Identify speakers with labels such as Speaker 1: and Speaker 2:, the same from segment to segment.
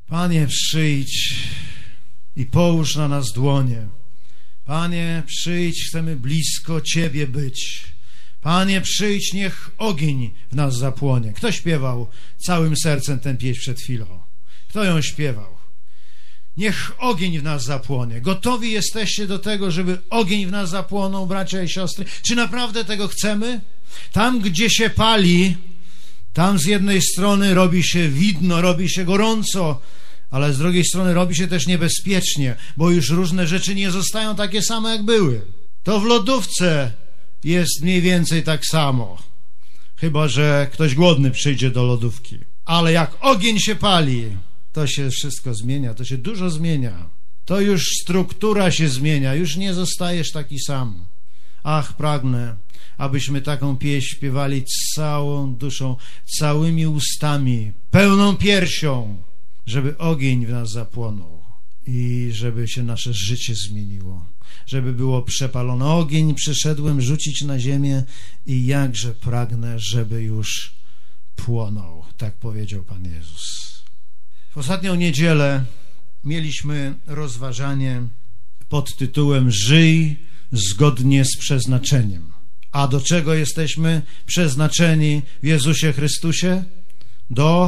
Speaker 1: Panie, przyjdź i połóż na nas dłonie. Panie, przyjdź, chcemy blisko Ciebie być. Panie, przyjdź, niech ogień w nas zapłonie. Kto śpiewał całym sercem tę pieśń przed chwilą? Kto ją śpiewał? Niech ogień w nas zapłonie. Gotowi jesteście do tego, żeby ogień w nas zapłonął, bracia i siostry? Czy naprawdę tego chcemy? Tam, gdzie się pali, tam z jednej strony robi się widno, robi się gorąco, ale z drugiej strony robi się też niebezpiecznie, bo już różne rzeczy nie zostają takie same, jak były. To w lodówce jest mniej więcej tak samo, chyba że ktoś głodny przyjdzie do lodówki. Ale jak ogień się pali, to się wszystko zmienia, to się dużo zmienia. To już struktura się zmienia, już nie zostajesz taki sam. Ach, pragnę, abyśmy taką pieśń śpiewali całą duszą, całymi ustami, pełną piersią, żeby ogień w nas zapłonął i żeby się nasze życie zmieniło, żeby było przepalone. Ogień przyszedłem rzucić na ziemię i jakże pragnę, żeby już płonął, tak powiedział Pan Jezus. W ostatnią niedzielę mieliśmy rozważanie pod tytułem Żyj zgodnie z przeznaczeniem. A do czego jesteśmy przeznaczeni w Jezusie Chrystusie? Do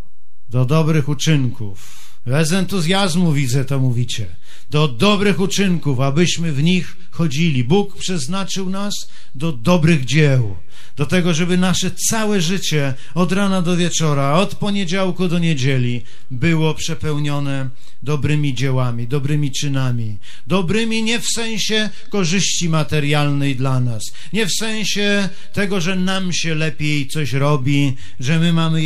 Speaker 1: dobrych uczynków. Bez entuzjazmu, widzę, to mówicie. Do dobrych uczynków, abyśmy w nich chodzili. Bóg przeznaczył nas do dobrych dzieł. Do tego, żeby nasze całe życie od rana do wieczora, od poniedziałku do niedzieli było przepełnione dobrymi dziełami, dobrymi czynami. Dobrymi nie w sensie korzyści materialnej dla nas, nie w sensie tego, że nam się lepiej coś robi, że my mamy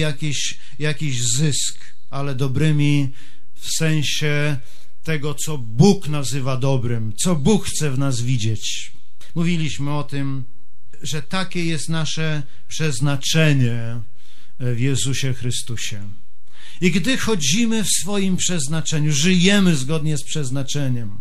Speaker 1: jakiś zysk, ale dobrymi w sensie tego, co Bóg nazywa dobrym, co Bóg chce w nas widzieć. Mówiliśmy o tym, że takie jest nasze przeznaczenie w Jezusie Chrystusie. I gdy chodzimy w swoim przeznaczeniu, żyjemy zgodnie z przeznaczeniem,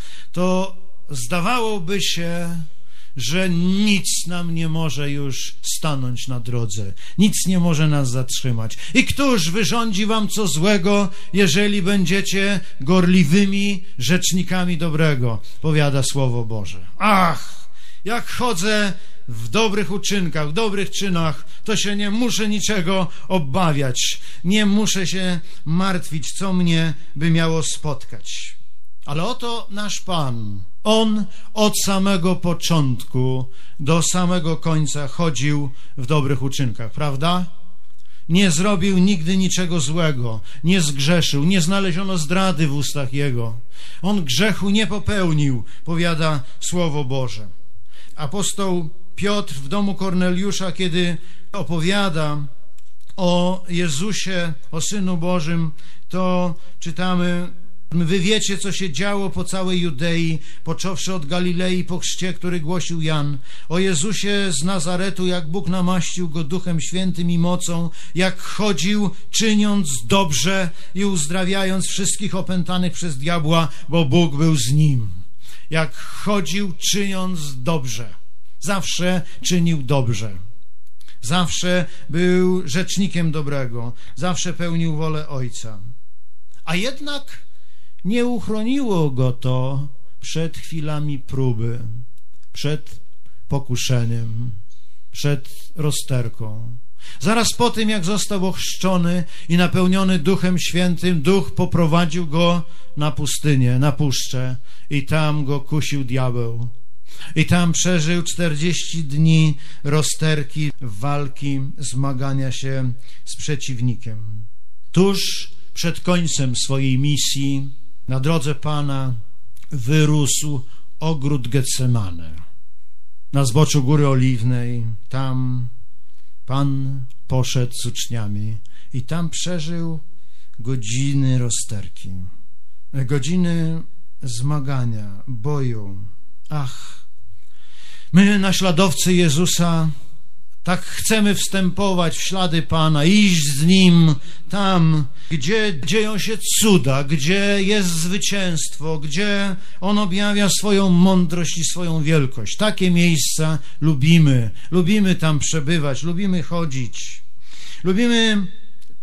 Speaker 1: to zdawałoby się, że nic nam nie może już stanąć na drodze. Nic nie może nas zatrzymać. I któż wyrządzi wam co złego, jeżeli będziecie gorliwymi rzecznikami dobrego? Powiada Słowo Boże. Ach, jak chodzę w dobrych uczynkach, w dobrych czynach, to się nie muszę niczego obawiać. Nie muszę się martwić, co mnie by miało spotkać. Ale oto nasz Pan, On od samego początku do samego końca chodził w dobrych uczynkach, prawda? Nie zrobił nigdy niczego złego, nie zgrzeszył, nie znaleziono zdrady w ustach Jego. On grzechu nie popełnił, powiada Słowo Boże. Apostoł Piotr w domu Korneliusza, kiedy opowiada o Jezusie, o Synu Bożym, to czytamy: wy wiecie, co się działo po całej Judei, począwszy od Galilei po chrzcie, który głosił Jan. O Jezusie z Nazaretu, jak Bóg namaścił Go Duchem Świętym i mocą, jak chodził, czyniąc dobrze i uzdrawiając wszystkich opętanych przez diabła, bo Bóg był z Nim. Jak chodził, czyniąc dobrze. Zawsze czynił dobrze. Zawsze był rzecznikiem dobrego. Zawsze pełnił wolę Ojca. A jednak nie uchroniło go to przed chwilami próby, przed pokuszeniem, przed rozterką. Zaraz po tym, jak został ochrzczony i napełniony Duchem Świętym, Duch poprowadził go na pustynię, na puszczę i tam go kusił diabeł. I tam przeżył 40 dni rozterki, walki, zmagania się z przeciwnikiem. Tuż przed końcem swojej misji na drodze Pana wyrósł ogród Getsemane. Na zboczu Góry Oliwnej, tam Pan poszedł z uczniami i tam przeżył godziny rozterki, godziny zmagania, boju. Ach, my, naśladowcy Jezusa, tak chcemy wstępować w ślady Pana, iść z Nim tam, gdzie dzieją się cuda, gdzie jest zwycięstwo, gdzie On objawia swoją mądrość i swoją wielkość. Takie miejsca lubimy tam przebywać, lubimy chodzić. Lubimy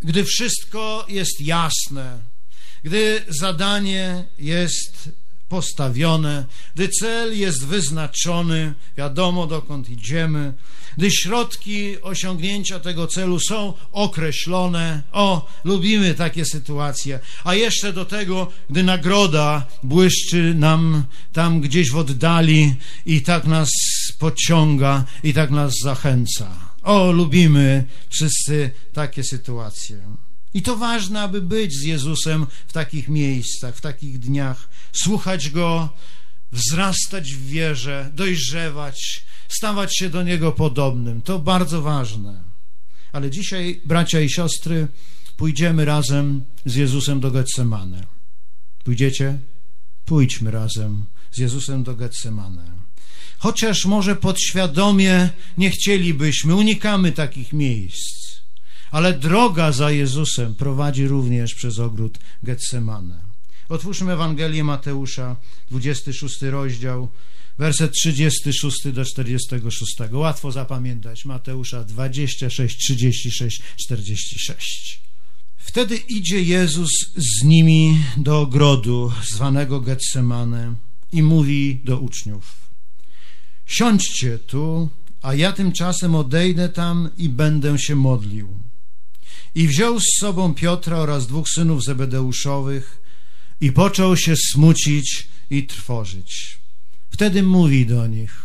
Speaker 1: gdy wszystko jest jasne, gdy zadanie jest postawione, gdy cel jest wyznaczony, wiadomo dokąd idziemy, gdy środki osiągnięcia tego celu są określone. Lubimy takie sytuacje. A jeszcze do tego, gdy nagroda błyszczy nam tam gdzieś w oddali i tak nas pociąga i tak nas zachęca. Lubimy wszyscy takie sytuacje. I to ważne, aby być z Jezusem w takich miejscach, w takich dniach, słuchać Go, wzrastać w wierze, dojrzewać, stawać się do Niego podobnym. To bardzo ważne. Ale dzisiaj, bracia i siostry, pójdziemy razem z Jezusem do Getsemane. Pójdziecie? Pójdźmy razem z Jezusem do Getsemane. Chociaż może podświadomie nie chcielibyśmy, unikamy takich miejsc, ale droga za Jezusem prowadzi również przez ogród Getsemane. Otwórzmy Ewangelię Mateusza, 26 rozdział, werset 36 do 46. Łatwo zapamiętać. Mateusza 26, 36, 46. Wtedy idzie Jezus z nimi do ogrodu zwanego Getsemane i mówi do uczniów: siądźcie tu, a ja tymczasem odejdę tam i będę się modlił. I wziął z sobą Piotra oraz 2 synów Zebedeuszowych i począł się smucić i trwożyć. Wtedy mówi do nich: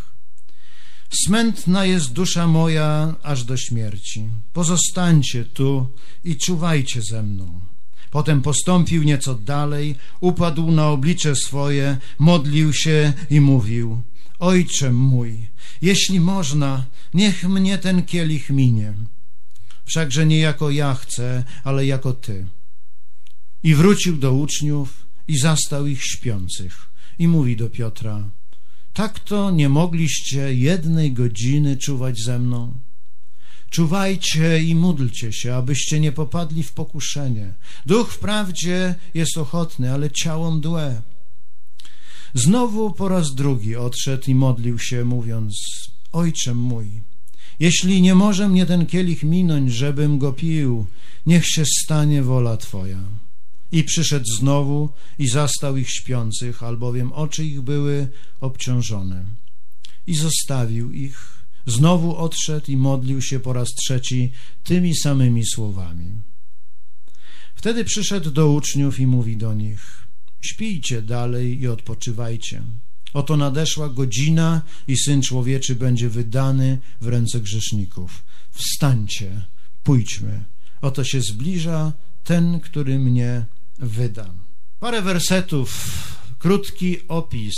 Speaker 1: smętna jest dusza moja aż do śmierci. Pozostańcie tu i czuwajcie ze mną. Potem postąpił nieco dalej, upadł na oblicze swoje, modlił się i mówił: Ojcze mój, jeśli można, niech mnie ten kielich minie. Wszakże nie jako ja chcę, ale jako Ty. I wrócił do uczniów i zastał ich śpiących. I mówi do Piotra: tak to nie mogliście 1 godziny czuwać ze mną? Czuwajcie i módlcie się, abyście nie popadli w pokuszenie. Duch wprawdzie jest ochotny, ale ciało mdłe. Znowu po raz drugi odszedł i modlił się, mówiąc: Ojcze mój, jeśli nie może mnie ten kielich minąć, żebym go pił, niech się stanie wola Twoja. I przyszedł znowu i zastał ich śpiących, albowiem oczy ich były obciążone. I zostawił ich. Znowu odszedł i modlił się po raz trzeci tymi samymi słowami. Wtedy przyszedł do uczniów i mówi do nich: śpijcie dalej i odpoczywajcie. Oto nadeszła godzina i Syn Człowieczy będzie wydany w ręce grzeszników. Wstańcie, pójdźmy. Oto się zbliża ten, który mnie wyda. Parę wersetów, krótki opis,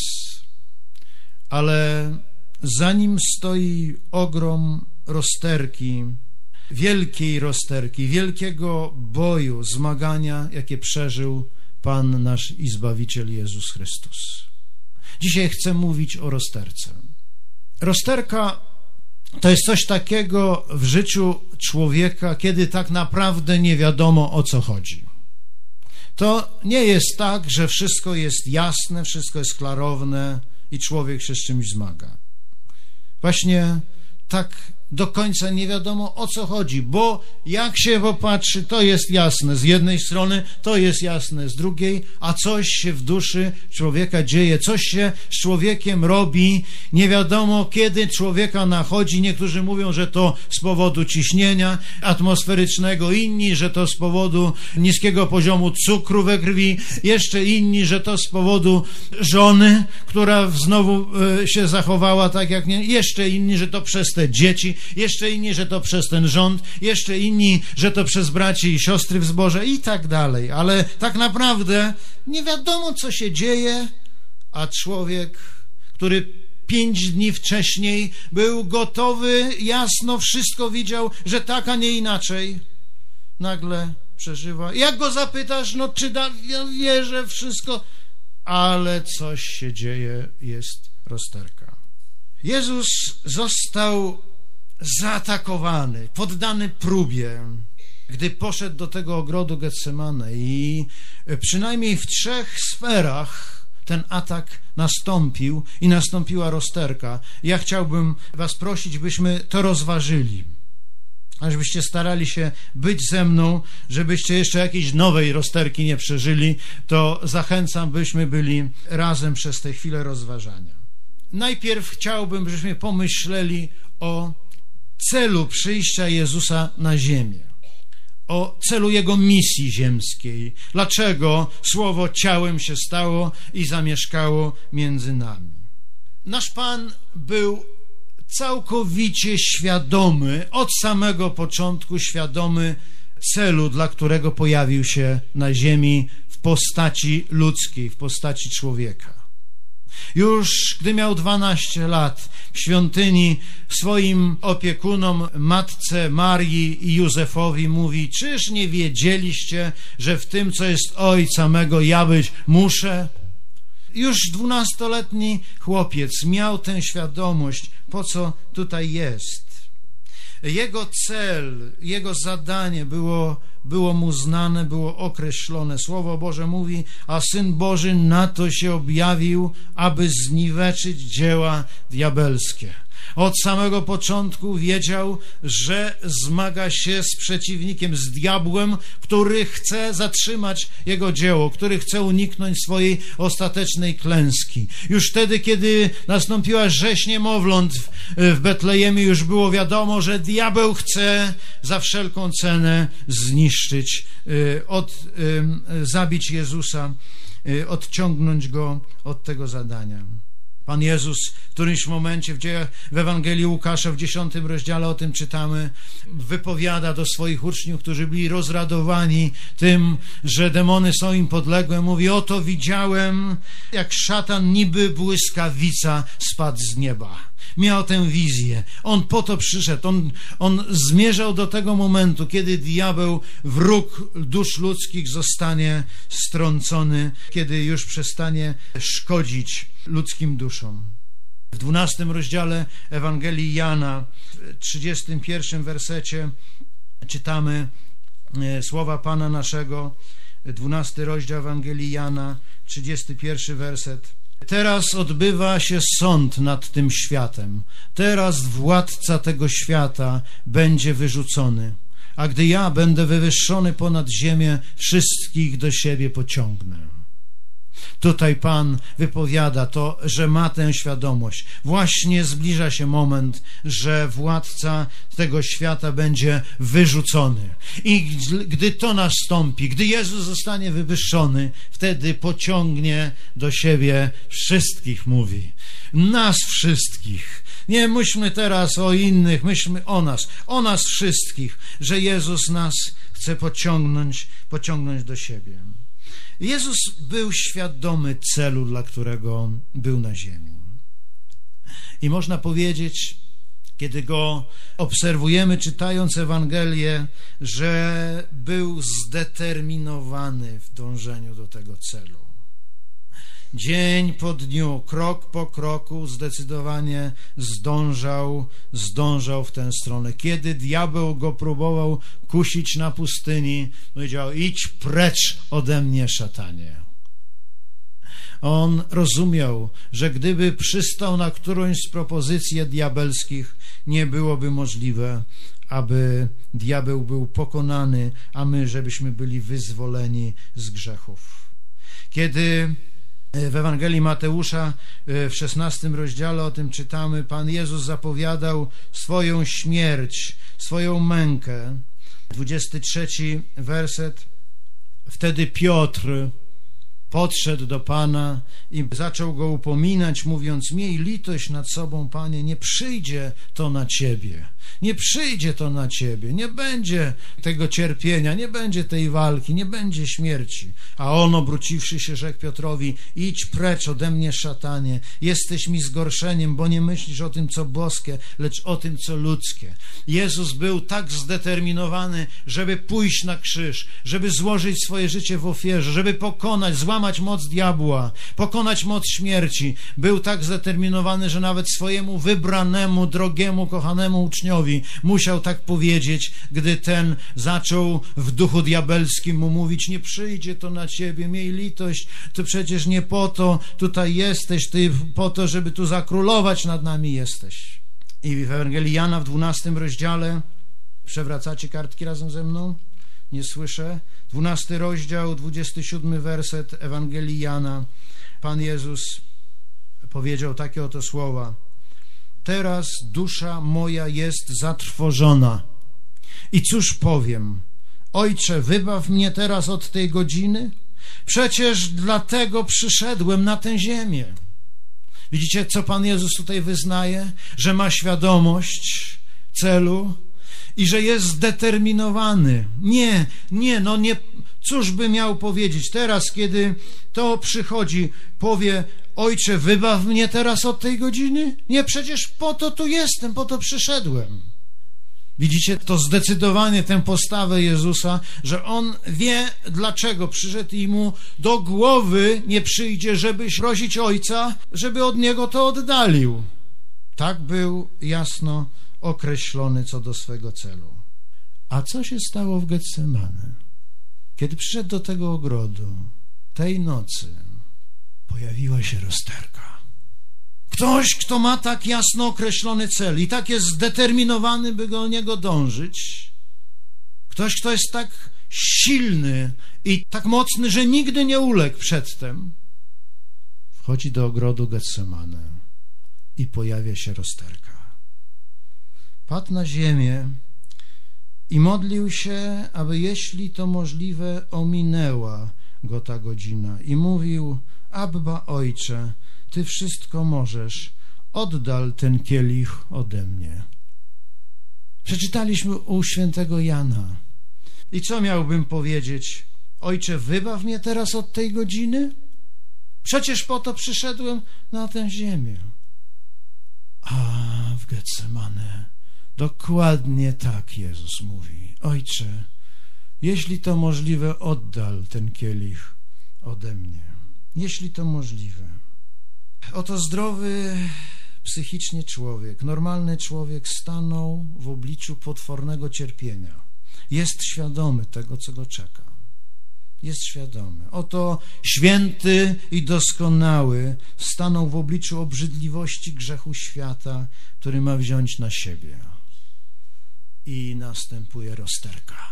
Speaker 1: ale za nim stoi ogrom rozterki, wielkiej rozterki, wielkiego boju, zmagania, jakie przeżył Pan nasz i Zbawiciel Jezus Chrystus. Dzisiaj chcę mówić o rozterce. Rozterka to jest coś takiego w życiu człowieka, kiedy tak naprawdę nie wiadomo, o co chodzi. To nie jest tak, że wszystko jest jasne, wszystko jest klarowne i człowiek się z czymś zmaga. Właśnie tak do końca nie wiadomo, o co chodzi, bo jak się popatrzy, to jest jasne z jednej strony, to jest jasne z drugiej, a coś się w duszy człowieka dzieje, coś się z człowiekiem robi, nie wiadomo, kiedy człowieka nachodzi. Niektórzy mówią, że to z powodu ciśnienia atmosferycznego, inni, że to z powodu niskiego poziomu cukru we krwi, jeszcze inni, że to z powodu żony, która znowu się zachowała tak jak nie, jeszcze inni, że to przez te dzieci, jeszcze inni, że to przez ten rząd, jeszcze inni, że to przez braci i siostry w zborze i tak dalej. Ale tak naprawdę nie wiadomo, co się dzieje, a człowiek, który 5 dni wcześniej był gotowy, jasno wszystko widział, że tak, a nie inaczej, nagle przeżywa. Jak go zapytasz, no czy wierzę wszystko, ale coś się dzieje, jest rozterka. Jezus został zaatakowany, poddany próbie, gdy poszedł do tego ogrodu Getsemane i przynajmniej w 3 sferach ten atak nastąpił i nastąpiła rozterka. Ja chciałbym was prosić, byśmy to rozważyli. a żebyście starali się być ze mną, żebyście jeszcze jakiejś nowej rozterki nie przeżyli, to zachęcam, byśmy byli razem przez tę chwilę rozważania. Najpierw chciałbym, żebyśmy pomyśleli o celu przyjścia Jezusa na ziemię, o celu Jego misji ziemskiej. Dlaczego Słowo ciałem się stało i zamieszkało między nami? Nasz Pan był całkowicie świadomy, od samego początku świadomy celu, dla którego pojawił się na ziemi w postaci ludzkiej, w postaci człowieka. Już gdy miał 12 lat, w świątyni swoim opiekunom, matce Marii i Józefowi mówi: czyż nie wiedzieliście, że w tym, co jest Ojca mego, ja być muszę? Już 12-letni chłopiec miał tę świadomość, po co tutaj jest. Jego cel, jego zadanie było mu znane, było określone. Słowo Boże mówi: a Syn Boży na to się objawił, aby zniweczyć dzieła diabelskie. Od samego początku wiedział, że zmaga się z przeciwnikiem, z diabłem, który chce zatrzymać jego dzieło, który chce uniknąć swojej ostatecznej klęski. Już wtedy, kiedy nastąpiła rzeź niemowląt w Betlejemie, już było wiadomo, że diabeł chce za wszelką cenę zniszczyć, zabić Jezusa, odciągnąć go od tego zadania. Pan Jezus w którymś momencie w Ewangelii Łukasza w 10 rozdziale o tym czytamy, wypowiada do swoich uczniów, którzy byli rozradowani tym, że demony są im podległe. Mówi: oto widziałem, jak szatan niby błyskawica spadł z nieba. Miał tę wizję. On po to przyszedł. On zmierzał do tego momentu, kiedy diabeł, wróg dusz ludzkich, zostanie strącony, kiedy już przestanie szkodzić ludzkim duszom. W 12 rozdziale Ewangelii Jana, w 31 wersecie czytamy słowa Pana naszego, 12 rozdział Ewangelii Jana, 31 werset. Teraz odbywa się sąd nad tym światem. Teraz władca tego świata będzie wyrzucony. A gdy ja będę wywyższony ponad ziemię, wszystkich do siebie pociągnę. Tutaj Pan wypowiada to, że ma tę świadomość. Właśnie zbliża się moment, że władca tego świata będzie wyrzucony. I gdy to nastąpi, gdy Jezus zostanie wywyższony, wtedy pociągnie do siebie wszystkich, mówi. Nas wszystkich. Nie myślmy teraz o innych, myślmy o nas wszystkich, że Jezus nas chce pociągnąć do siebie. Jezus był świadomy celu, dla którego był na ziemi. I można powiedzieć, kiedy go obserwujemy, czytając Ewangelię, że był zdeterminowany w dążeniu do tego celu. Dzień po dniu, krok po kroku zdecydowanie zdążał w tę stronę. Kiedy diabeł go próbował kusić na pustyni, powiedział: idź precz ode mnie, szatanie. On rozumiał, że gdyby przystał na którąś z propozycji diabelskich, nie byłoby możliwe, aby diabeł był pokonany, a my, żebyśmy byli wyzwoleni z grzechów. Kiedy w Ewangelii Mateusza w 16 rozdziale o tym czytamy, Pan Jezus zapowiadał swoją śmierć, swoją mękę. 23 werset. Wtedy Piotr podszedł do Pana i zaczął go upominać, mówiąc: miej litość nad sobą, Panie, nie przyjdzie to na Ciebie. Nie przyjdzie to na Ciebie. Nie będzie tego cierpienia, nie będzie tej walki, nie będzie śmierci. A on, obróciwszy się, rzekł Piotrowi: idź precz ode mnie, szatanie. Jesteś mi zgorszeniem, bo nie myślisz o tym, co boskie, lecz o tym, co ludzkie. Jezus był tak zdeterminowany, żeby pójść na krzyż, żeby złożyć swoje życie w ofierze, żeby pokonać, złamać moc diabła, pokonać moc śmierci. Był tak zdeterminowany, że nawet swojemu wybranemu, drogiemu, kochanemu uczniowi musiał tak powiedzieć, gdy ten zaczął w duchu diabelskim mu mówić: nie przyjdzie to na Ciebie, miej litość, Ty przecież nie po to tutaj jesteś, Ty po to, żeby tu zakrólować nad nami jesteś. I w Ewangelii Jana w 12 rozdziale Przewracacie kartki razem ze mną? Nie słyszę. 12 rozdział, 27 werset Ewangelii Jana. Pan Jezus powiedział takie oto słowa: teraz dusza moja jest zatrwożona. I cóż powiem? Ojcze, wybaw mnie teraz od tej godziny? Przecież dlatego przyszedłem na tę ziemię. Widzicie, co Pan Jezus tutaj wyznaje? Że ma świadomość celu i że jest zdeterminowany. Nie, cóż by miał powiedzieć teraz, kiedy to przychodzi, powie: Ojcze, wybaw mnie teraz od tej godziny? Nie, przecież po to tu jestem, po to przyszedłem. Widzicie to zdecydowanie, tę postawę Jezusa, że On wie, dlaczego przyszedł i mu do głowy nie przyjdzie, żeby prosić Ojca, żeby od Niego to oddalił. Tak był jasno określony co do swego celu. A co się stało w Getsemane? Kiedy przyszedł do tego ogrodu, tej nocy pojawiła się rozterka. Ktoś, kto ma tak jasno określony cel i tak jest zdeterminowany, by do niego dążyć, ktoś, kto jest tak silny i tak mocny, że nigdy nie uległ przedtem, wchodzi do ogrodu Getsemane i pojawia się rozterka. Padł na ziemię i modlił się, aby jeśli to możliwe, ominęła go ta godzina. I mówił: Abba, Ojcze, Ty wszystko możesz, oddal ten kielich ode mnie. Przeczytaliśmy u świętego Jana. I co miałbym powiedzieć? Ojcze, wybaw mnie teraz od tej godziny? Przecież po to przyszedłem na tę ziemię. A w Getsemane dokładnie tak Jezus mówi: Ojcze, jeśli to możliwe, oddal ten kielich ode mnie. Jeśli to możliwe. Oto zdrowy psychicznie człowiek, normalny człowiek stanął w obliczu potwornego cierpienia. Jest świadomy tego, co go czeka. Jest świadomy. Oto święty i doskonały stanął w obliczu obrzydliwości grzechu świata, który ma wziąć na siebie. I następuje rozterka.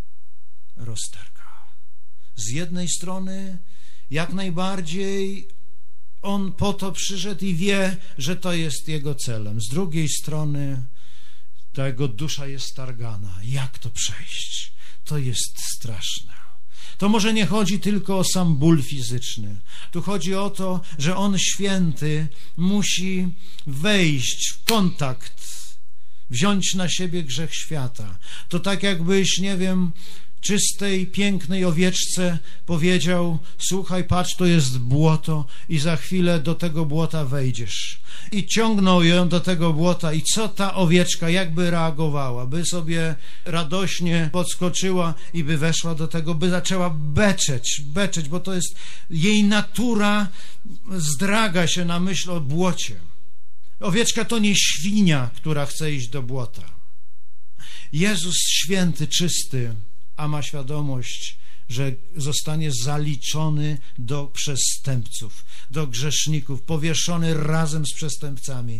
Speaker 1: Rozterka. Z jednej strony jak najbardziej on po to przyszedł i wie, że to jest jego celem. Z drugiej strony ta jego dusza jest targana. Jak to przejść? To jest straszne. To może nie chodzi tylko o sam ból fizyczny. Tu chodzi o to, że on święty musi wejść w kontakt, wziąć na siebie grzech świata. To tak jakbyś, nie wiem, czystej, pięknej owieczce powiedział: słuchaj, patrz, to jest błoto i za chwilę do tego błota wejdziesz. I ciągnął ją do tego błota i co ta owieczka, jakby reagowała? By sobie radośnie podskoczyła i by weszła do tego, by zaczęła beczeć, bo to jest jej natura, zdraga się na myśl o błocie. Owieczka to nie świnia, która chce iść do błota. Jezus święty, czysty, a ma świadomość, że zostanie zaliczony do przestępców, do grzeszników, powieszony razem z przestępcami,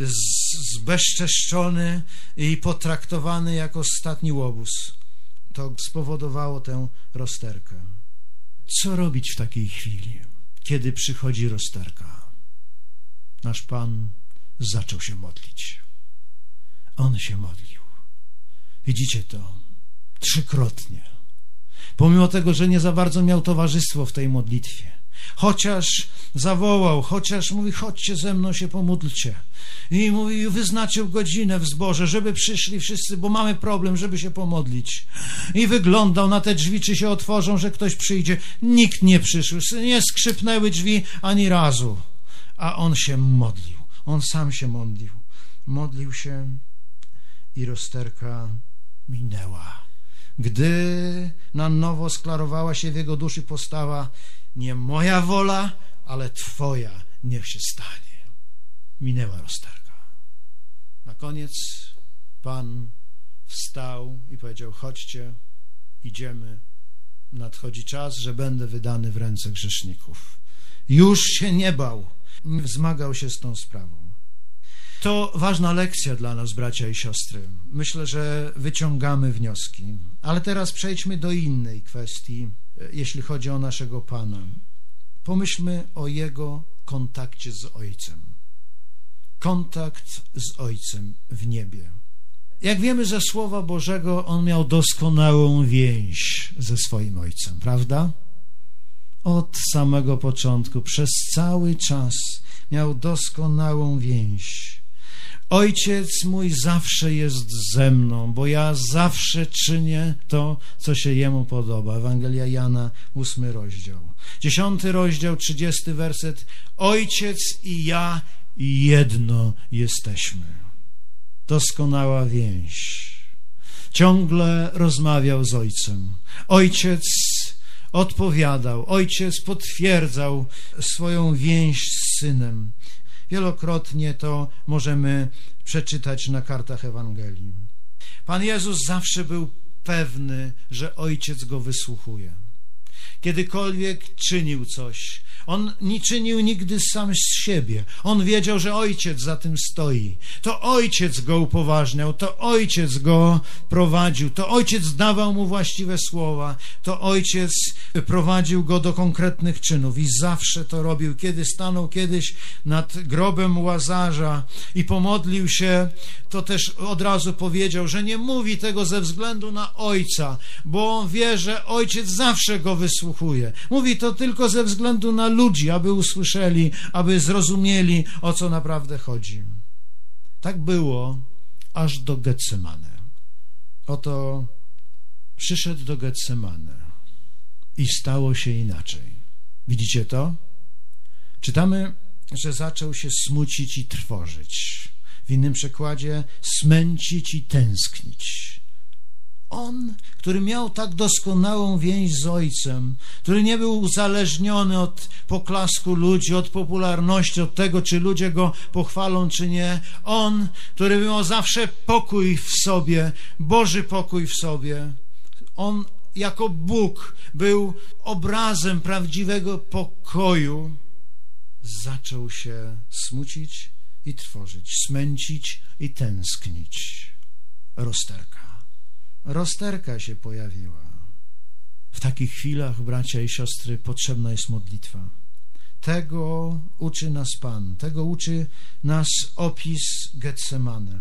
Speaker 1: zbezczeszczony i potraktowany jako ostatni łobuz. To spowodowało tę rozterkę. Co robić w takiej chwili, kiedy przychodzi rozterka? Nasz Pan zaczął się modlić. On się modlił. Widzicie to? 3-krotnie. Pomimo tego, że nie za bardzo miał towarzystwo w tej modlitwie. Chociaż zawołał, chociaż mówi: chodźcie ze mną, się pomódlcie. I mówi: wyznaczył godzinę w zborze, żeby przyszli wszyscy, bo mamy problem, żeby się pomodlić. I wyglądał na te drzwi, czy się otworzą, że ktoś przyjdzie. Nikt nie przyszł, nie skrzypnęły drzwi ani razu. A on się modlił. On sam się modlił. Modlił się i rozterka minęła. Gdy na nowo sklarowała się w jego duszy postawa: nie moja wola, ale Twoja niech się stanie. Minęła rozterka. Na koniec Pan wstał i powiedział: chodźcie, idziemy. Nadchodzi czas, że będę wydany w ręce grzeszników. Już się nie bał. Zmagał się z tą sprawą. To ważna lekcja dla nas, bracia i siostry. Myślę, że wyciągamy wnioski. Ale teraz przejdźmy do innej kwestii, jeśli chodzi o naszego Pana. Pomyślmy o Jego kontakcie z Ojcem. Kontakt z Ojcem w niebie. Jak wiemy ze Słowa Bożego, On miał doskonałą więź ze swoim Ojcem, prawda? Od samego początku, przez cały czas miał doskonałą więź. Ojciec mój zawsze jest ze mną, bo ja zawsze czynię to, co się Jemu podoba. Ewangelia Jana, 8 rozdział. 10 rozdział, 30 werset. Ojciec i ja jedno jesteśmy. Doskonała więź. Ciągle rozmawiał z Ojcem. Ojciec odpowiadał. Ojciec potwierdzał swoją więź z Synem. Wielokrotnie to możemy przeczytać na kartach Ewangelii. Pan Jezus zawsze był pewny, że Ojciec Go wysłuchuje. Kiedykolwiek czynił coś, On nie czynił nigdy sam z siebie. On wiedział, że Ojciec za tym stoi. To Ojciec Go upoważniał, to Ojciec Go prowadził, to Ojciec dawał Mu właściwe słowa, to Ojciec prowadził Go do konkretnych czynów i zawsze to robił. Kiedy stanął kiedyś nad grobem Łazarza i pomodlił się, to też od razu powiedział, że nie mówi tego ze względu na Ojca, bo on wie, że Ojciec zawsze Go wysłuchuje. Mówi to tylko ze względu na ludzi, aby usłyszeli, aby zrozumieli, o co naprawdę chodzi. Tak było aż do Getsemane. Oto przyszedł do Getsemane i stało się inaczej. Widzicie to? Czytamy, że zaczął się smucić i trwożyć. W innym przekładzie smęcić i tęsknić. On, który miał tak doskonałą więź z Ojcem, który nie był uzależniony od poklasku ludzi, od popularności, od tego, czy ludzie go pochwalą, czy nie. On, który miał zawsze pokój w sobie, Boży pokój w sobie. On jako Bóg był obrazem prawdziwego pokoju. Zaczął się smucić i trwożyć, smęcić i tęsknić. Rozterka się pojawiła. W takich chwilach, bracia i siostry, potrzebna jest modlitwa. Tego uczy nas Pan, tego uczy nas opis Getsemane.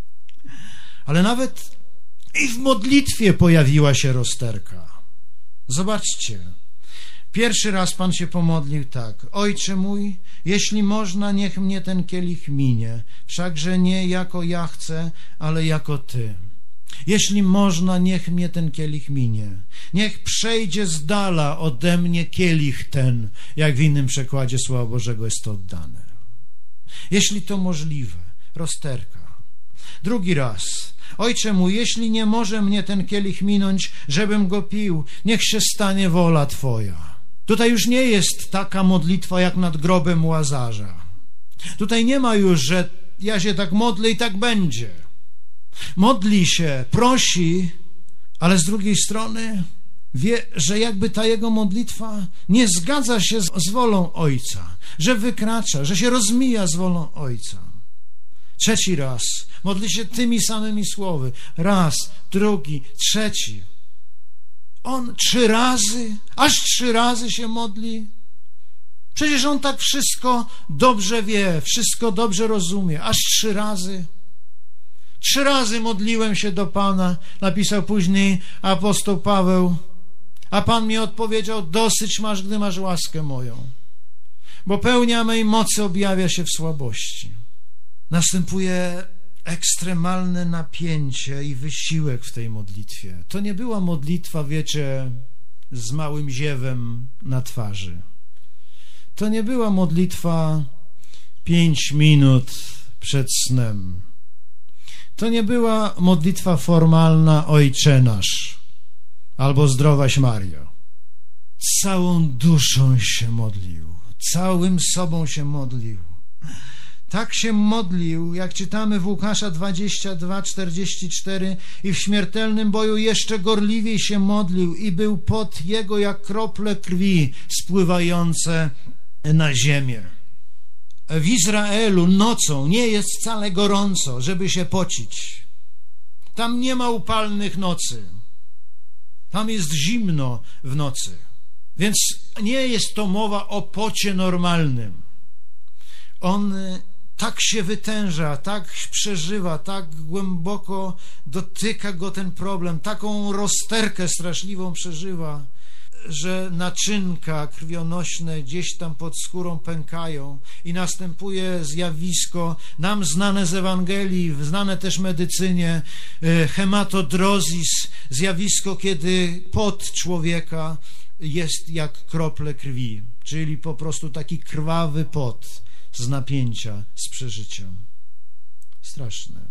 Speaker 1: Ale nawet i w modlitwie pojawiła się rozterka. Zobaczcie, pierwszy raz Pan się pomodlił tak: Ojcze mój, jeśli można, niech mnie ten kielich minie, wszakże nie jako ja chcę, ale jako Ty. Jeśli można, niech mnie ten kielich minie. Niech przejdzie z dala ode mnie kielich ten, jak w innym przekładzie Słowa Bożego jest to oddane. Jeśli to możliwe, rozterka. Drugi raz: Ojcze mój, jeśli nie może mnie ten kielich minąć, żebym go pił, niech się stanie wola Twoja. Tutaj już nie jest taka modlitwa jak nad grobem Łazarza. Tutaj nie ma już, że ja się tak modlę i tak będzie. Modli się, prosi, ale z drugiej strony wie, że jakby ta jego modlitwa nie zgadza się z wolą Ojca, że wykracza, że się rozmija z wolą Ojca. Trzeci raz modli się tymi samymi słowy. Raz, drugi, trzeci. On 3 razy, aż 3 razy się modli. Przecież on tak wszystko dobrze wie, wszystko dobrze rozumie. Aż 3 razy. 3 razy modliłem się do Pana, napisał później apostoł Paweł, a Pan mi odpowiedział: dosyć masz, gdy masz łaskę moją, bo pełnia mej mocy objawia się w słabości. Następuje ekstremalne napięcie i wysiłek w tej modlitwie. To nie była modlitwa, wiecie, z małym ziewem na twarzy. To nie była modlitwa 5 minut przed snem. To nie była modlitwa formalna Ojcze nasz albo Zdrowaś Mario. Całą duszą się modlił, całym sobą się modlił. Tak się modlił, jak czytamy w Łukasza 22:44, i w śmiertelnym boju jeszcze gorliwiej się modlił i był pot jego jak krople krwi spływające na ziemię. w Izraelu nocą nie jest wcale gorąco, żeby się pocić. Tam nie ma upalnych nocy. Tam jest zimno w nocy. Więc nie jest to mowa o pocie normalnym. On tak się wytęża, tak przeżywa, tak głęboko dotyka go ten problem, taką rozterkę straszliwą przeżywa, że naczynka krwionośne gdzieś tam pod skórą pękają i następuje zjawisko nam znane z Ewangelii, znane też medycynie, hematodrozis, zjawisko, kiedy pot człowieka jest jak krople krwi, czyli po prostu taki krwawy pot z napięcia, z przeżycia. Straszne.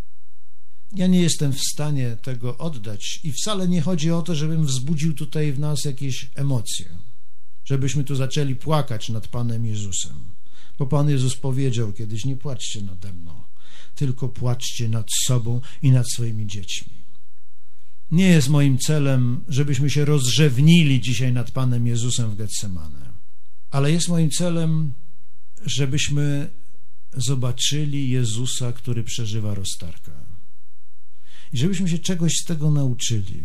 Speaker 1: Ja nie jestem w stanie tego oddać i wcale nie chodzi o to, żebym wzbudził tutaj w nas jakieś emocje, żebyśmy tu zaczęli płakać nad Panem Jezusem, bo Pan Jezus powiedział kiedyś: nie płaczcie nade mną, tylko płaczcie nad sobą i nad swoimi dziećmi. Nie jest moim celem, żebyśmy się rozrzewnili dzisiaj nad Panem Jezusem w Getsemane, ale jest moim celem, żebyśmy zobaczyli Jezusa, który przeżywa rozterkę. I żebyśmy się czegoś z tego nauczyli.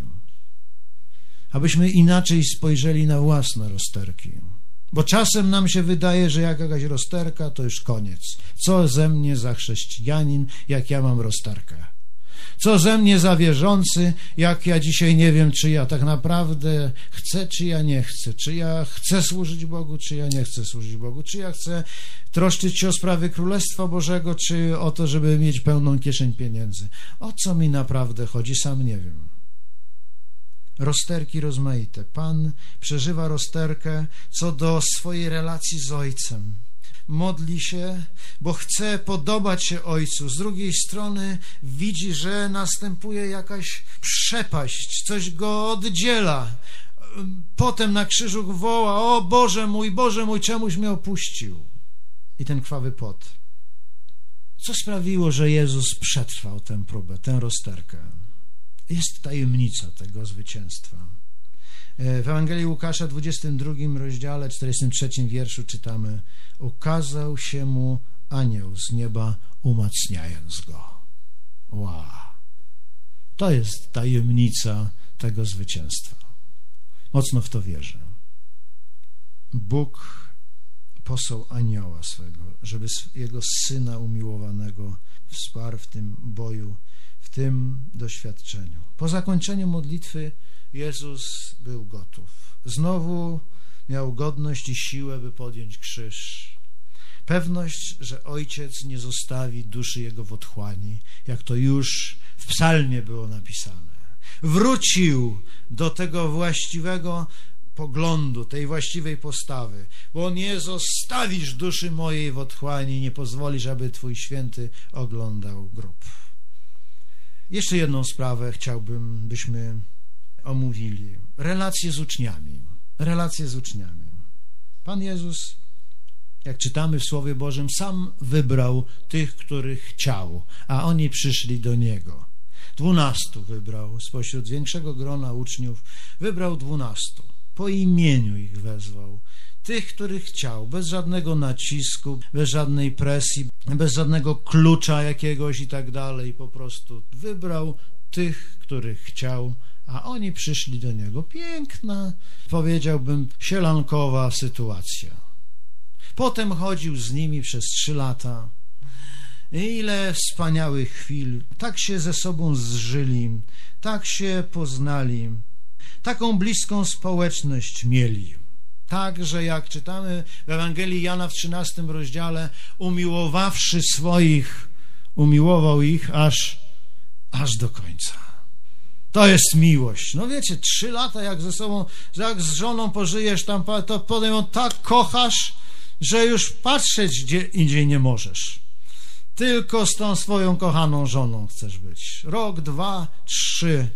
Speaker 1: Abyśmy inaczej spojrzeli na własne rozterki. Bo czasem nam się wydaje, że jak jakaś rozterka, to już koniec. Co ze mnie za chrześcijanin, jak ja mam rozterkę? Co ze mnie za wierzący, jak ja dzisiaj nie wiem, czy ja tak naprawdę chcę, czy ja nie chcę, czy ja chcę służyć Bogu, czy ja nie chcę służyć Bogu, czy ja chcę troszczyć się o sprawy Królestwa Bożego, czy o to, żeby mieć pełną kieszeń pieniędzy. O co mi naprawdę chodzi, sam nie wiem. Rozterki rozmaite. Pan przeżywa rozterkę co do swojej relacji z Ojcem. Modli się, bo chce podobać się Ojcu. Z drugiej strony widzi, że następuje jakaś przepaść, coś go oddziela. Potem na krzyżu woła: o Boże mój, czemuś mnie opuścił? I ten krwawy pot. Co sprawiło, że Jezus przetrwał tę próbę, tę rozterkę? Jest tajemnica tego zwycięstwa. W Ewangelii Łukasza, 22 rozdziale, 43 wierszu czytamy: ukazał się mu anioł z nieba, umacniając go. Wow. To jest tajemnica tego zwycięstwa. Mocno w to wierzę. Bóg posłał anioła swego, żeby jego Syna umiłowanego wsparł w tym boju, w tym doświadczeniu. Po zakończeniu modlitwy Jezus był gotów. Znowu miał godność i siłę, by podjąć krzyż. Pewność, że Ojciec nie zostawi duszy Jego w otchłani, jak to już w psalmie było napisane. Wrócił do tego właściwego poglądu, tej właściwej postawy, bo nie zostawisz duszy mojej w otchłani, nie pozwolisz, aby Twój święty oglądał grób. Jeszcze jedną sprawę chciałbym, byśmy omówili. Relacje z uczniami. Relacje z uczniami. Pan Jezus, jak czytamy w Słowie Bożym, sam wybrał tych, których chciał, a oni przyszli do Niego. 12 wybrał spośród większego grona uczniów, wybrał 12. Po imieniu ich wezwał. Tych, których chciał, bez żadnego nacisku, bez żadnej presji, bez żadnego klucza jakiegoś i tak dalej. Po prostu wybrał tych, których chciał, a oni przyszli do Niego. Piękna, powiedziałbym, sielankowa sytuacja. Potem chodził z nimi przez 3 lata. Ile wspaniałych chwil. Tak się ze sobą zżyli, tak się poznali, taką bliską społeczność mieli. Tak, że jak czytamy w Ewangelii Jana w 13 rozdziale, umiłowawszy swoich, umiłował ich aż do końca. To jest miłość. No wiecie, 3 lata jak ze sobą, jak z żoną pożyjesz tam, to potem ją tak kochasz, że już patrzeć gdzie indziej nie możesz. Tylko z tą swoją kochaną żoną chcesz być. Rok, 2, 3,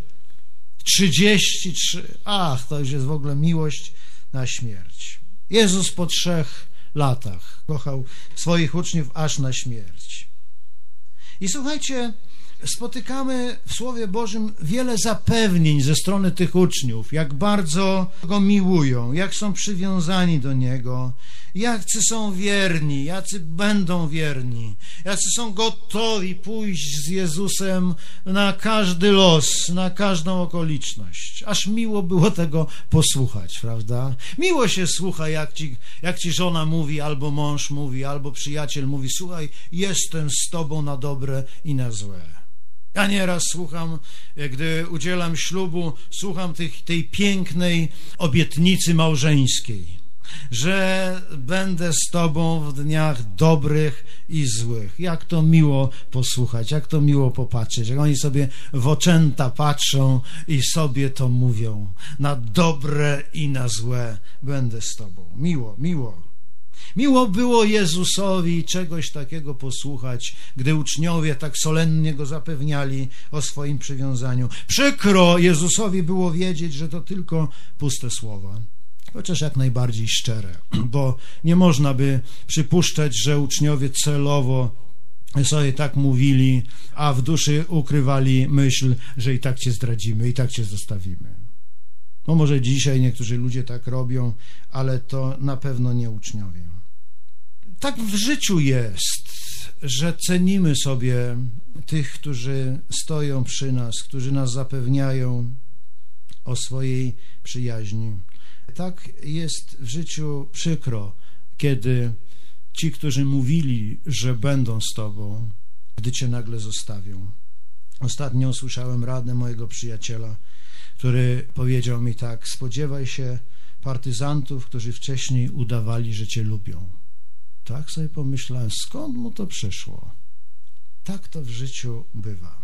Speaker 1: 33. Ach, to już jest w ogóle miłość na śmierć. Jezus po 3 latach kochał swoich uczniów aż na śmierć. I słuchajcie, spotykamy w Słowie Bożym wiele zapewnień ze strony tych uczniów, jak bardzo Go miłują, jak są przywiązani do Niego, jacy są wierni, jacy będą wierni, jacy są gotowi pójść z Jezusem na każdy los, na każdą okoliczność. Aż miło było tego posłuchać, prawda? Miło się słucha, jak ci żona mówi, albo mąż mówi, albo przyjaciel mówi: słuchaj, jestem z tobą na dobre i na złe. Ja nieraz słucham, gdy udzielam ślubu, słucham tej pięknej obietnicy małżeńskiej, że będę z tobą w dniach dobrych i złych. Jak to miło posłuchać, jak to miło popatrzeć, jak oni sobie w oczęta patrzą i sobie to mówią: na dobre i na złe będę z tobą. Miło, miło. Miło było Jezusowi czegoś takiego posłuchać, gdy uczniowie tak solennie Go zapewniali o swoim przywiązaniu. Przykro Jezusowi było wiedzieć, że to tylko puste słowa, chociaż jak najbardziej szczere, bo nie można by przypuszczać, że uczniowie celowo sobie tak mówili, a w duszy ukrywali myśl, że i tak cię zdradzimy, i tak cię zostawimy. No może dzisiaj niektórzy ludzie tak robią, ale to na pewno nie uczniowie. Tak w życiu jest, że cenimy sobie tych, którzy stoją przy nas, którzy nas zapewniają o swojej przyjaźni. Tak jest w życiu przykro, kiedy ci, którzy mówili, że będą z tobą, gdy cię nagle zostawią. Ostatnio usłyszałem radę mojego przyjaciela, który powiedział mi tak: spodziewaj się partyzantów, którzy wcześniej udawali, że cię lubią. Tak sobie pomyślałem, skąd mu to przyszło? Tak to w życiu bywa.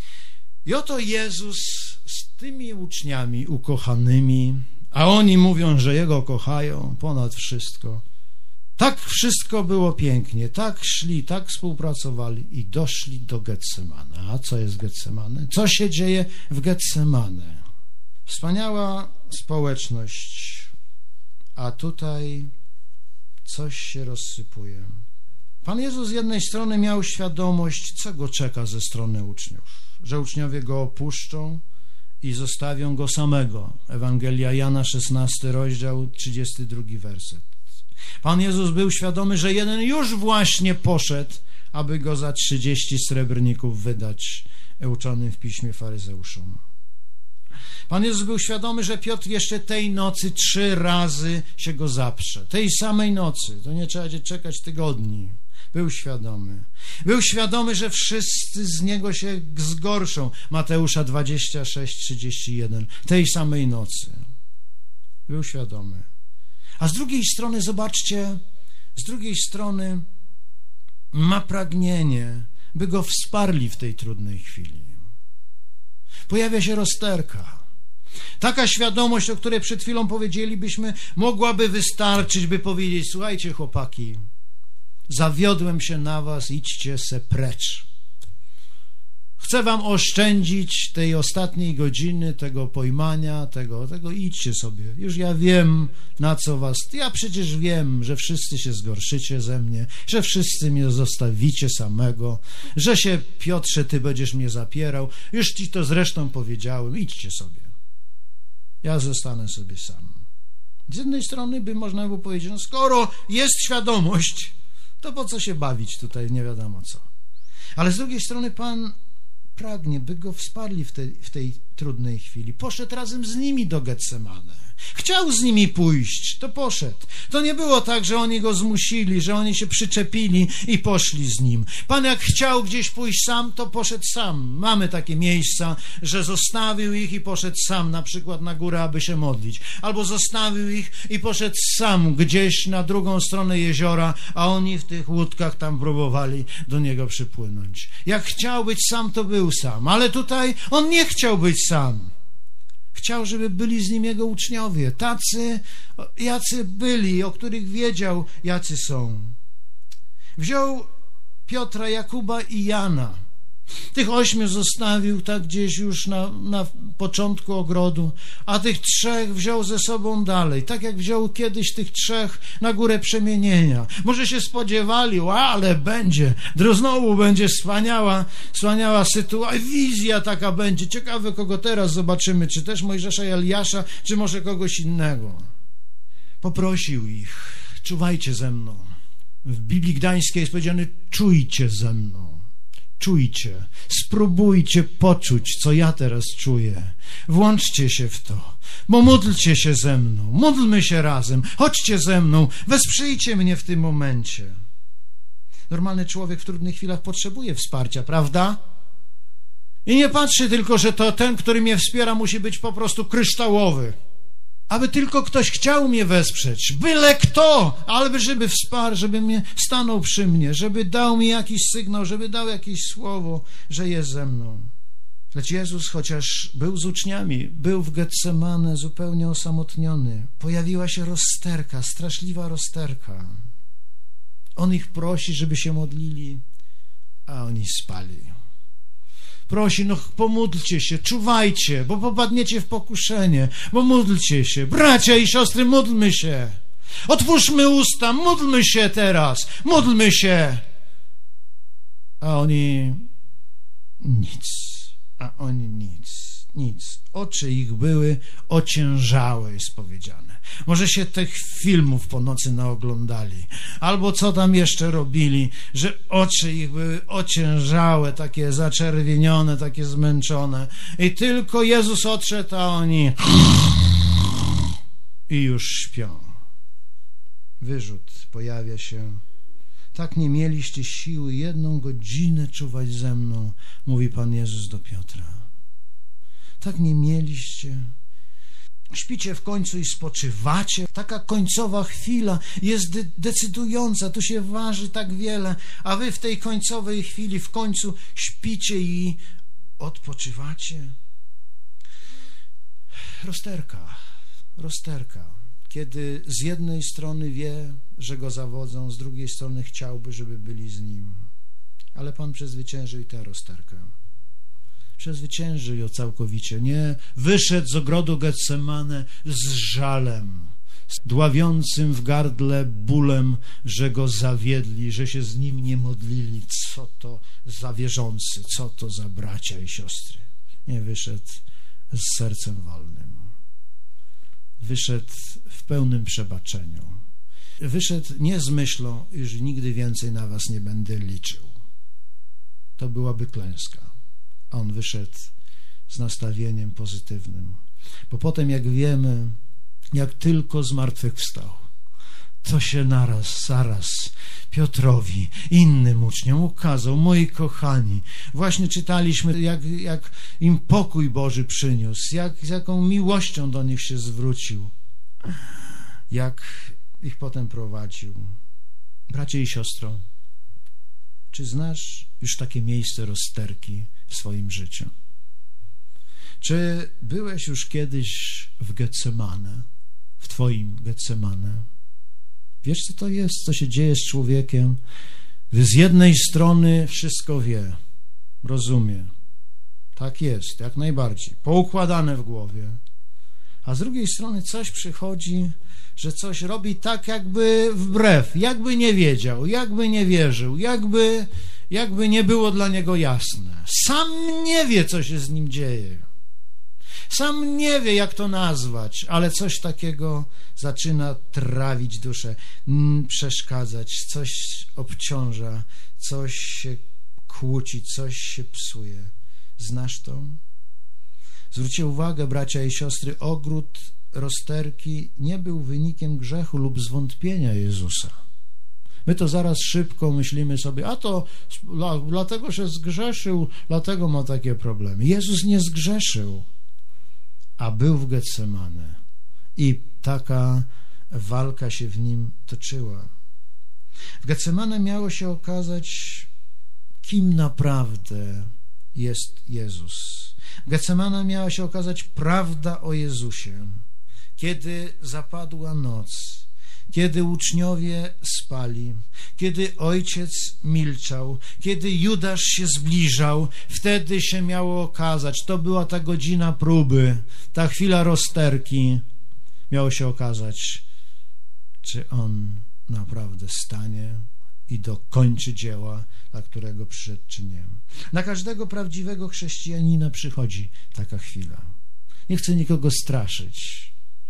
Speaker 1: I oto Jezus z tymi uczniami ukochanymi, a oni mówią, że Jego kochają ponad wszystko. Tak wszystko było pięknie, tak szli, tak współpracowali i doszli do Getsemane. A co jest Getsemane? Co się dzieje w Getsemane? Wspaniała społeczność, a tutaj coś się rozsypuje. Pan Jezus z jednej strony miał świadomość, co Go czeka ze strony uczniów, że uczniowie Go opuszczą i zostawią Go samego. Ewangelia Jana, 16 rozdział, 32 werset. Pan Jezus był świadomy, że jeden już właśnie poszedł, aby Go za 30 srebrników wydać uczonym w piśmie faryzeuszom. Pan Jezus był świadomy, że Piotr jeszcze tej nocy 3 razy się Go zaprze. Tej samej nocy. To nie trzeba czekać tygodni. Był świadomy. Był świadomy, że wszyscy z Niego się zgorszą. Mateusza 26:31. Tej samej nocy. Był świadomy. A z drugiej strony, zobaczcie, z drugiej strony ma pragnienie, by Go wsparli w tej trudnej chwili. Pojawia się rozterka. Taka świadomość, o której przed chwilą powiedzielibyśmy, mogłaby wystarczyć, by powiedzieć: słuchajcie, chłopaki, zawiodłem się na was, idźcie se precz. Chcę wam oszczędzić tej ostatniej godziny, tego pojmania, tego idźcie sobie. Już ja wiem, na co was... Ja przecież wiem, że wszyscy się zgorszycie ze mnie, że wszyscy mnie zostawicie samego, że się, Piotrze, ty będziesz mnie zapierał. Już ci to zresztą powiedziałem. Idźcie sobie. Ja zostanę sobie sam. Z jednej strony by można było powiedzieć, no skoro jest świadomość, to po co się bawić tutaj, nie wiadomo co. Ale z drugiej strony Pan pragnie, by Go wsparli w tej trudnej chwili. Poszedł razem z nimi do Getsemane. Chciał z nimi pójść, to poszedł. To nie było tak, że oni Go zmusili, że oni się przyczepili i poszli z Nim. Pan jak chciał gdzieś pójść sam, to poszedł sam. Mamy takie miejsca, że zostawił ich i poszedł sam, na przykład na górę, aby się modlić. Albo zostawił ich i poszedł sam gdzieś na drugą stronę jeziora, a oni w tych łódkach tam próbowali do Niego przypłynąć. Jak chciał być sam, to był sam. Ale tutaj On nie chciał być sam. Chciał, żeby byli z Nim Jego uczniowie, tacy, jacy byli, o których wiedział, jacy są. Wziął Piotra, Jakuba i Jana Tych 8 zostawił tak gdzieś już na początku ogrodu, a tych 3 wziął ze sobą dalej, tak jak wziął kiedyś tych 3 na górę przemienienia. Może się spodziewali, ale będzie, znowu będzie wspaniała sytuacja, wizja taka będzie. Ciekawe, kogo teraz zobaczymy, czy też Mojżesza i Eliasza, czy może kogoś innego. Poprosił ich, czuwajcie ze mną. W Biblii Gdańskiej jest powiedziane, czujcie ze mną. Czujcie, spróbujcie poczuć, co ja teraz czuję. Włączcie się w to, bo módlcie się ze mną, módlmy się razem, chodźcie ze mną, wesprzyjcie mnie w tym momencie. Normalny człowiek w trudnych chwilach potrzebuje wsparcia, prawda? I nie patrzy tylko, że to ten, który mnie wspiera, musi być po prostu kryształowy. Aby tylko ktoś chciał mnie wesprzeć, byle kto, ale żeby wsparł, żeby mnie stanął przy mnie, żeby dał mi jakiś sygnał, żeby dał jakieś słowo, że jest ze mną. Lecz Jezus, chociaż był z uczniami, był w Getsemane zupełnie osamotniony. Pojawiła się rozterka, straszliwa rozterka. On ich prosi, żeby się modlili, a oni spali. Prosi, pomódlcie się, czuwajcie, bo popadniecie w pokuszenie, bo módlcie się. Bracia i siostry, módlmy się. Otwórzmy usta, módlmy się teraz, módlmy się. A oni nic. Oczy ich były ociężałe, jest powiedziane. Może się tych filmów po nocy naoglądali, albo co tam jeszcze robili, że oczy ich były ociężałe, takie zaczerwienione, takie zmęczone. I tylko Jezus odszedł, a oni i już śpią. Wyrzut pojawia się. Tak nie mieliście siły 1 godzinę czuwać ze mną, mówi Pan Jezus do Piotra. Tak nie mieliście. Śpicie w końcu i spoczywacie. Taka końcowa chwila jest decydująca. Tu się waży tak wiele, a wy w tej końcowej chwili w końcu śpicie i odpoczywacie. Rozterka. Kiedy z jednej strony wie, że go zawodzą, z drugiej strony chciałby, żeby byli z nim. Ale Pan przezwyciężył i tę rozterkę. Przezwyciężył ją całkowicie. Nie wyszedł z ogrodu Getsemane z żalem, z dławiącym w gardle bólem, że go zawiedli, że się z nim nie modlili. Co to za wierzący, co to za bracia i siostry. Nie, wyszedł z sercem wolnym. Wyszedł w pełnym przebaczeniu. Wyszedł nie z myślą, iż nigdy więcej na was nie będę liczył. To byłaby klęska. A on wyszedł z nastawieniem pozytywnym. Bo potem, jak wiemy, jak tylko zmartwychwstał, to się zaraz Piotrowi, innym uczniom ukazał. Moi kochani, właśnie czytaliśmy, jak im pokój Boży przyniósł, z jaką miłością do nich się zwrócił, jak ich potem prowadził. Bracie i siostro, czy znasz już takie miejsce rozterki w swoim życiu? Czy byłeś już kiedyś w Getsemane, w twoim Getsemane? Wiesz, co to jest, co się dzieje z człowiekiem, gdy z jednej strony wszystko wie, rozumie, tak jest, jak najbardziej, poukładane w głowie, a z drugiej strony coś przychodzi, że coś robi tak jakby wbrew, jakby nie wiedział, jakby nie wierzył, jakby nie było dla niego jasne. Sam nie wie, co się z nim dzieje. Sam nie wie, jak to nazwać, ale coś takiego zaczyna trawić duszę, przeszkadzać, coś obciąża, coś się kłóci, coś się psuje. Znasz to? Zwróćcie uwagę, bracia i siostry, ogród rozterki nie był wynikiem grzechu lub zwątpienia Jezusa. My to zaraz szybko myślimy sobie, a to dlatego, że zgrzeszył, dlatego ma takie problemy. Jezus nie zgrzeszył, a był w Getsemane i taka walka się w nim toczyła. W Getsemane miało się okazać, kim naprawdę jest Jezus. W Getsemane miała się okazać prawda o Jezusie. Kiedy zapadła noc, kiedy uczniowie spali, kiedy Ojciec milczał, kiedy Judasz się zbliżał, wtedy się miało okazać, to była ta godzina próby, ta chwila rozterki, miało się okazać, czy on naprawdę stanie i dokończy dzieła, dla którego przyszedł, czy nie. Na każdego prawdziwego chrześcijanina przychodzi taka chwila. Nie chcę nikogo straszyć,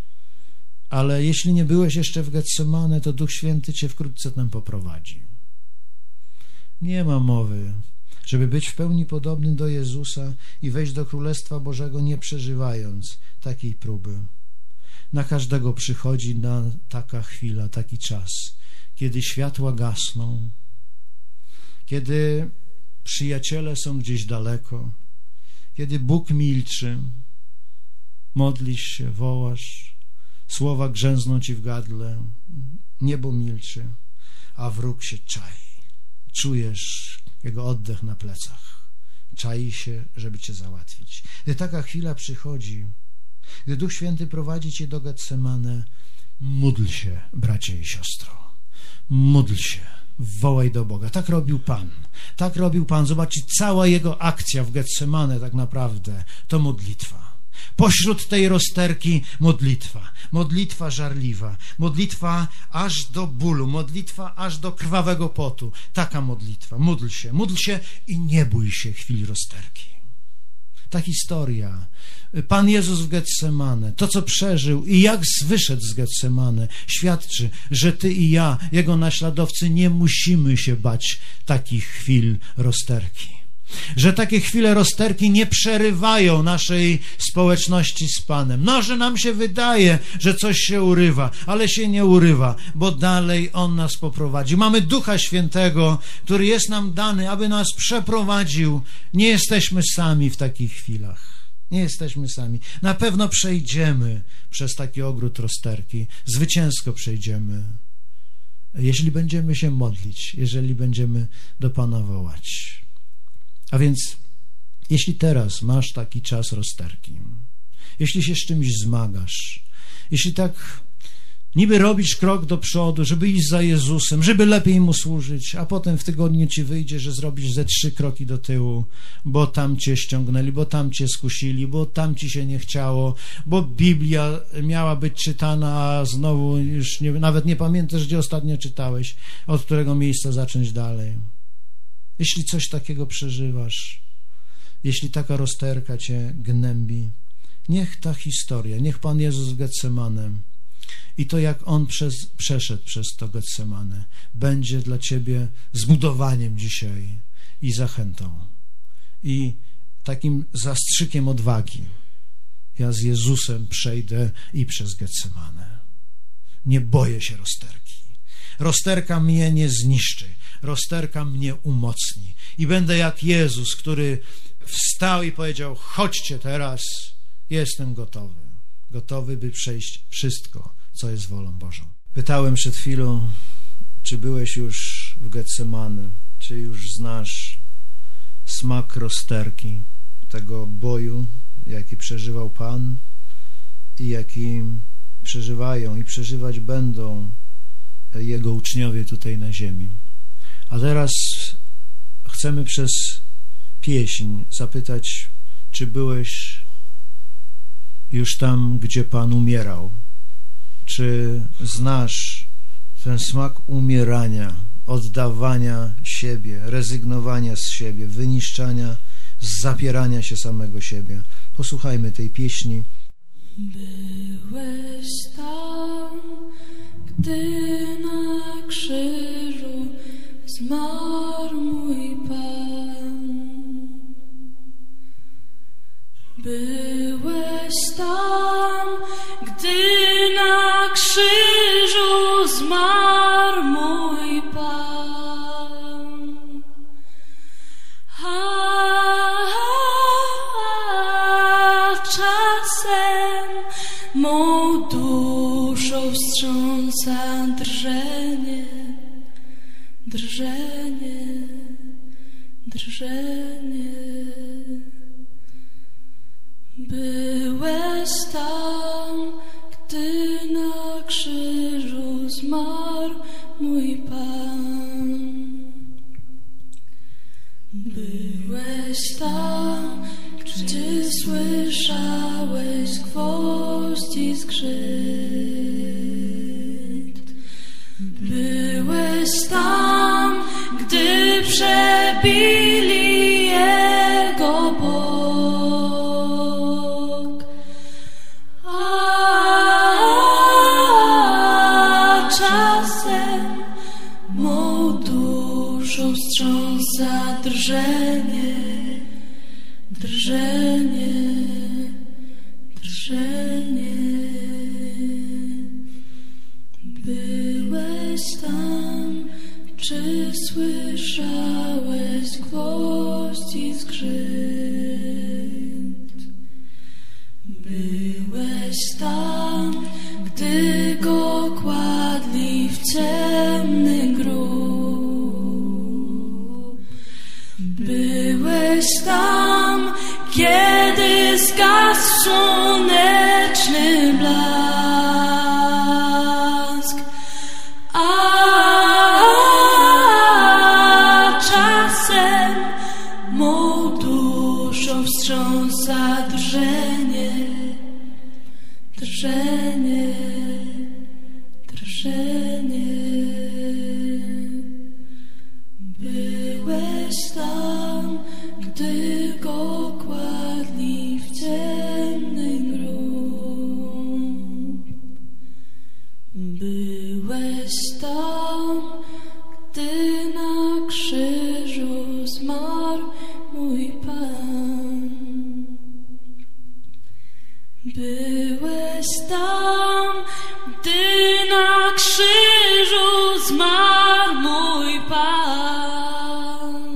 Speaker 1: ale jeśli nie byłeś jeszcze w Getsemane, to Duch Święty cię wkrótce tam poprowadzi. Nie ma mowy, żeby być w pełni podobny do Jezusa i wejść do Królestwa Bożego, nie przeżywając takiej próby. Na każdego przychodzi taka chwila, taki czas, kiedy światła gasną, kiedy przyjaciele są gdzieś daleko, kiedy Bóg milczy, modlisz się, wołasz, słowa grzęzną ci w gardle, niebo milczy, a wróg się czai. Czujesz jego oddech na plecach. Czai się, żeby cię załatwić. Gdy taka chwila przychodzi, gdy Duch Święty prowadzi cię do Getsemane, módl się, bracie i siostro. Módl się, wołaj do Boga. Tak robił Pan. Tak robił Pan. Zobaczcie, cała jego akcja w Getsemane tak naprawdę to modlitwa. Pośród tej rozterki modlitwa. Modlitwa żarliwa. Modlitwa aż do bólu. Modlitwa aż do krwawego potu. Taka modlitwa. Módl się i nie bój się chwili rozterki. Ta historia. Pan Jezus w Getsemane, to co przeżył i jak wyszedł z Getsemane, świadczy, że ty i ja, jego naśladowcy, nie musimy się bać takich chwil rozterki. Że takie chwile rozterki nie przerywają naszej społeczności z Panem. No, że nam się wydaje, że coś się urywa, ale się nie urywa, bo dalej On nas poprowadzi. Mamy Ducha Świętego, który jest nam dany, aby nas przeprowadził. Nie jesteśmy sami w takich chwilach. Nie jesteśmy sami. Na pewno przejdziemy przez taki ogród rozterki. Zwycięsko przejdziemy. Jeśli będziemy się modlić, jeżeli będziemy do Pana wołać. A więc, jeśli teraz masz taki czas rozterki, jeśli się z czymś zmagasz, jeśli tak niby robisz krok do przodu, żeby iść za Jezusem, żeby lepiej Mu służyć, a potem w tygodniu ci wyjdzie, że zrobisz ze 3 kroki do tyłu, bo tam cię ściągnęli, bo tam cię skusili, bo tam ci się nie chciało, bo Biblia miała być czytana, a znowu już nawet nie pamiętasz, gdzie ostatnio czytałeś, od którego miejsca zacząć dalej. Jeśli coś takiego przeżywasz, jeśli taka rozterka cię gnębi, niech ta historia, niech Pan Jezus w Getsemane i to, jak On przeszedł przez to Getsemane, będzie dla ciebie zbudowaniem dzisiaj i zachętą i takim zastrzykiem odwagi. Ja z Jezusem przejdę i przez Getsemane. Nie boję się rozterki. Rozterka mnie nie zniszczy. Rozterka mnie umocni. I będę jak Jezus, który wstał i powiedział: chodźcie teraz, jestem gotowy. Gotowy, by przejść wszystko, co jest wolą Bożą. Pytałem przed chwilą, czy byłeś już w Getsemane, czy już znasz smak rozterki, tego boju, jaki przeżywał Pan i jaki przeżywają i przeżywać będą Jego uczniowie tutaj na ziemi. A teraz chcemy przez pieśń zapytać, czy byłeś już tam, gdzie Pan umierał? Czy znasz ten smak umierania, oddawania siebie, rezygnowania z siebie, wyniszczania, zapierania się samego siebie? Posłuchajmy tej pieśni.
Speaker 2: Byłeś tam, gdy na krzyżu zmarł mój Pan. Byłeś tam, gdy na krzyżu zmarł mój Pan. A czasem mą duszą wstrząsa drżenie, drżenie, drżenie. Byłeś tam, gdy na krzyżu zmarł mój Pan. Byłeś tam, gdy słyszałeś gwoźdź i zgrzyt. Byłeś tam, gdy przebili jego bok. A czasem mą duszą wstrząsa drżenie, drżenie, drżenie. Byłeś tam, czy słyszałeś gwoźdź i zgrzyt? Byłeś tam, gdy go kładli w ciemny grób. Byłeś tam, kiedy zgasł słoneczny blask. A czasem mą duszą wstrząsa drżenie, drżenie, drżenie. Byłeś tam, gdy go kładli w ciemny grób. Byłeś tam, gdy na krzyżu zmarł mój Pan. Byłeś tam, gdy na krzyżu zmarł mój Pan.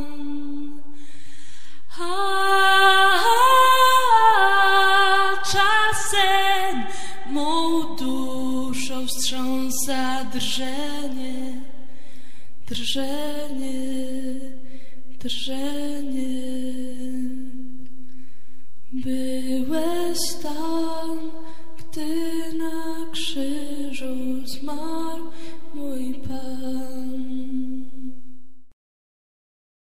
Speaker 2: A czasem mą duszą wstrząsa drżenie, drżenie, drżenie. Byłeś tam, gdy na krzyżu zmarł mój Pan.